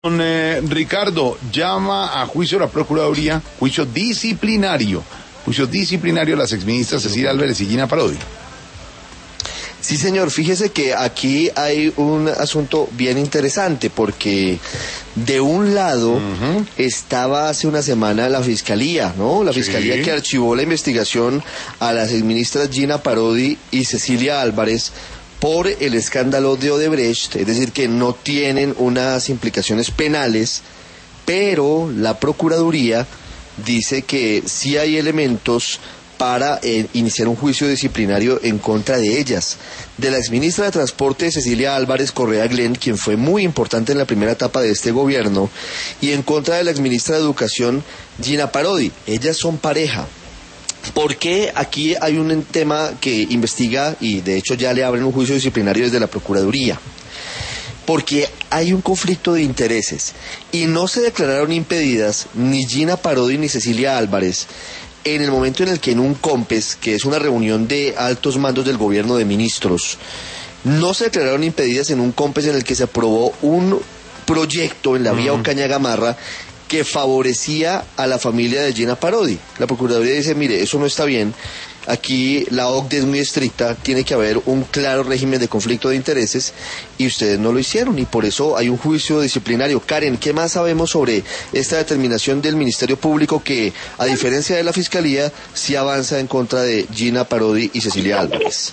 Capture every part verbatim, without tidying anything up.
Don eh, Ricardo, llama a juicio la Procuraduría, juicio disciplinario, juicio disciplinario a las exministras Cecilia Álvarez y Gina Parodi. Sí, señor, fíjese que aquí hay un asunto bien interesante porque de un lado uh-huh. estaba hace una semana la Fiscalía, ¿no? La Fiscalía sí. que archivó la investigación a las exministras Gina Parodi y Cecilia Álvarez por el escándalo de Odebrecht, es decir, que no tienen unas implicaciones penales, pero la Procuraduría dice que sí hay elementos para eh, iniciar un juicio disciplinario en contra de ellas. De la exministra de Transporte, Cecilia Álvarez Correa Glenn, quien fue muy importante en la primera etapa de este gobierno, y en contra de la exministra de Educación, Gina Parodi. Ellas son pareja. ¿Por qué aquí hay un tema que investiga y de hecho ya le abren un juicio disciplinario desde la Procuraduría? Porque hay un conflicto de intereses y no se declararon impedidas ni Gina Parodi ni Cecilia Álvarez en el momento en el que en un COMPES, que es una reunión de altos mandos del gobierno de ministros, no se declararon impedidas en un COMPES en el que se aprobó un proyecto en la vía uh-huh. Ocaña Gamarra que favorecía a la familia de Gina Parodi. La Procuraduría dice, mire, eso no está bien, aquí la O C D E es muy estricta, tiene que haber un claro régimen de conflicto de intereses, y ustedes no lo hicieron, y por eso hay un juicio disciplinario. Karen, ¿qué más sabemos sobre esta determinación del Ministerio Público que, a diferencia de la Fiscalía, sí avanza en contra de Gina Parodi y Cecilia Álvarez?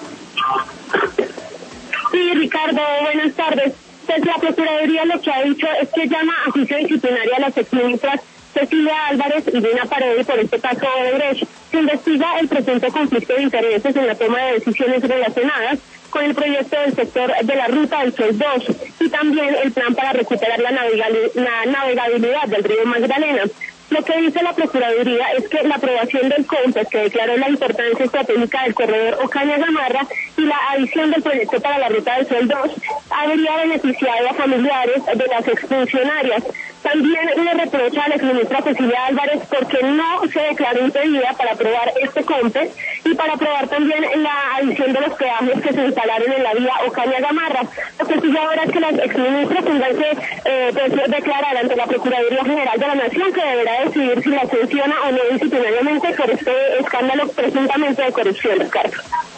Sí, Ricardo, buenas tardes. Pues la Procuraduría lo que ha dicho es que llama a juicio disciplinario a las exministras Cecilia Álvarez y Gina Parodi por este caso de Odebrecht. Se investiga el presunto conflicto de intereses en la toma de decisiones relacionadas con el proyecto del sector de la Ruta del Sol dos y también el plan para recuperar la, navegal- la navegabilidad del río Magdalena. Lo que dice la Procuraduría es que la aprobación del COMPES, que declaró la importancia estratégica del corredor Ocaña Gamarra, y la adición del proyecto para la Ruta del Sol dos habría beneficiado a familiares de las exfuncionarias. También le reprocha a la exministra Cecilia Álvarez porque no se declaró impedida para aprobar este COMPES y para aprobar también la adición de los peajes que se instalaron en la vía Ocaña Gamarra. Lo que sigue ahora es que las exministras tendrán que eh, pues, declarar ante la Procuraduría General de la Nación, que deberá decidir si la sanciona o no disciplinariamente por este escándalo presuntamente de corrupción, Ricardo.